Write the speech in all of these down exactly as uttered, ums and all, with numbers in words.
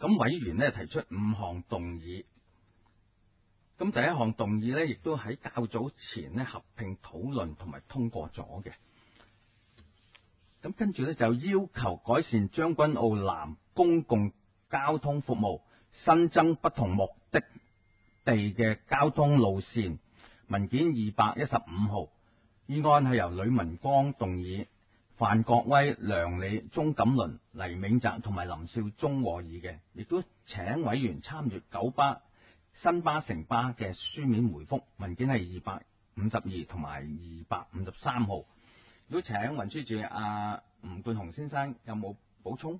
咁委員呢提出五項動議。咁第一項動議呢，亦都喺較早前呢合併討論同埋通過咗嘅。咁跟住呢，就要求改善將軍澳南公共交通服務，新增不同目的地嘅交通路線。文件二百一十五號，議案係由呂文光動議，范國威、梁理、鍾錦麟、黎銘澤同埋林少忠和議嘅，亦都請委員參閱九巴、新巴、城巴嘅書面回覆。文件係二百五十二同埋二百五十三號。如果請運輸署阿吳冠雄先生有冇補充？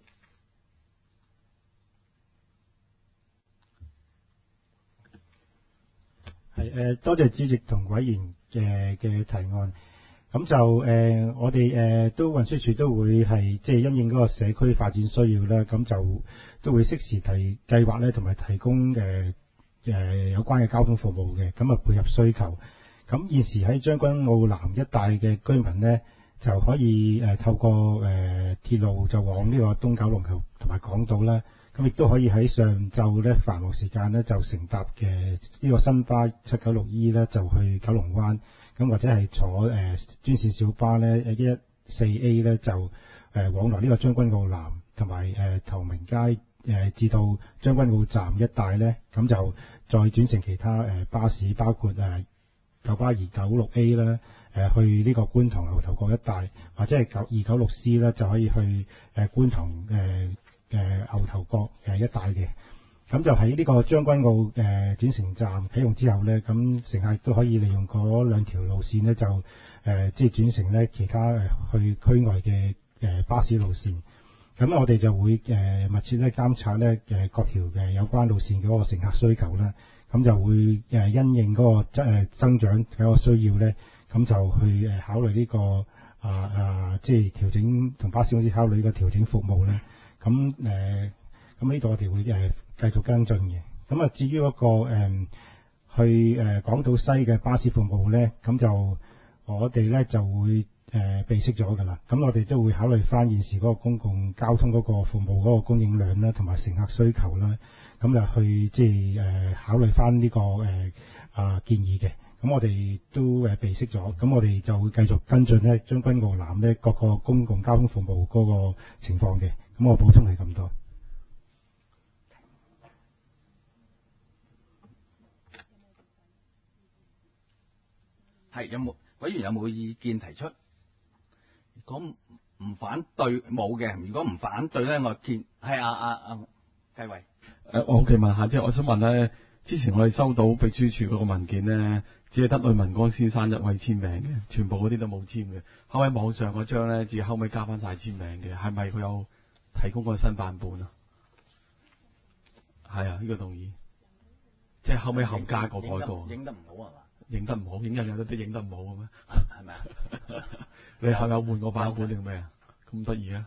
係誒，多謝主席同委員嘅嘅提案。咁就誒、呃，我哋誒、呃、都運輸署都會係即係因應嗰個社區發展需要啦，咁就都會適時提計劃咧，同埋提供誒誒、呃、有關嘅交通服務嘅，咁啊配合需求。咁現時喺將軍澳南一帶嘅居民呢，就可以誒、呃、透過誒、呃、鐵路就往呢個東九龍同同埋港島啦。咁亦都可以喺上晝咧繁忙時間咧就乘搭嘅呢個新巴七九六 E 咧就去九龍灣，咁或者係坐誒、呃、專線小巴咧誒一四 A 咧就誒、呃、往來呢個將軍澳南同埋誒頭明街誒、呃、至到將軍澳站一帶咧，咁就再轉乘其他誒、呃、巴士，包括誒、呃、九巴二九六 A 啦，誒、呃、去呢個觀塘牛頭角一帶，或者係九二九六 C 咧就可以去誒、呃、觀塘誒。呃誒、呃、牛頭角誒一帶嘅，咁就喺呢個將軍澳誒、呃、轉乘站啟用之後呢，咁乘客都可以利用嗰兩條路線呢，就誒、呃、即係轉乘呢其他誒、呃、去區外嘅誒、呃、巴士路線。咁我哋就會誒、呃、密切咧監察呢誒、呃、各條嘅有關路線嗰個乘客需求啦，咁就會誒、呃、因應嗰個增誒增長嗰個需要呢，咁就去誒考慮呢、這個啊啊即係調整同巴士公司考慮呢個調整服務呢。咁誒，咁呢度我哋會誒、呃、繼續跟進嘅。咁啊，至於嗰、那個、呃、去誒、呃、港島西嘅巴士服務咧，咁就我哋咧就會誒備悉咗㗎啦。咁我哋都會考慮翻現時嗰個公共交通嗰個服務嗰個供應量啦，同埋乘客需求啦，咁就去即係誒考慮翻呢、這個誒啊、呃、建議嘅。咁我哋都誒備悉咗，咁我哋就會繼續跟進咧將軍澳南咧各個公共交通服務嗰個情況嘅。咁我補充係咁多。 係有冇委員有冇意見提出？如果唔反對冇嘅，如果唔反對咧，我見係啊啊啊繼偉。 誒，我好奇問下即係，我想問咧，之前我哋收到秘書處嗰個文件咧，只係得呂文光先生一位簽名嘅，全部嗰啲都冇簽嘅。後尾網上嗰張咧，至後尾加翻晒簽名嘅，係咪佢有提供個新版本啊？係啊，呢、這個動議，即係後尾後加個改過。 影得唔好係嘛？ 影得唔好，影人有啲影得唔好嘅咩？ 係咪啊？ 你係有換個版本定咩啊？咁得意啊！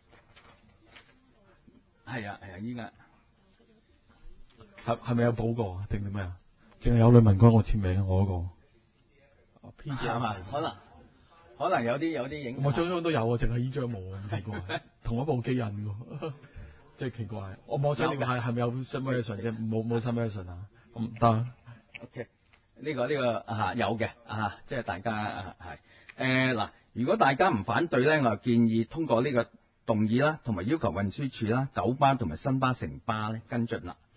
係啊係啊，依家係係咪有補過定點咩啊？淨係有呂文光我簽名，我嗰、那個。P 係嘛？可能可能有啲有啲影。 我張張都有啊，淨係呢張冇啊，咁奇怪。同一部機印嘅，即係奇怪。我網上係係咪有 submission 啫？冇冇 submission 啊？咁唔得。 OK。呢、這個呢、這個啊有嘅啊，即係大家係誒嗱，如果大家唔反對咧，我就建議通過呢個動議啦，同埋要求運輸署啦、九巴同埋新巴、城巴咧跟進啦。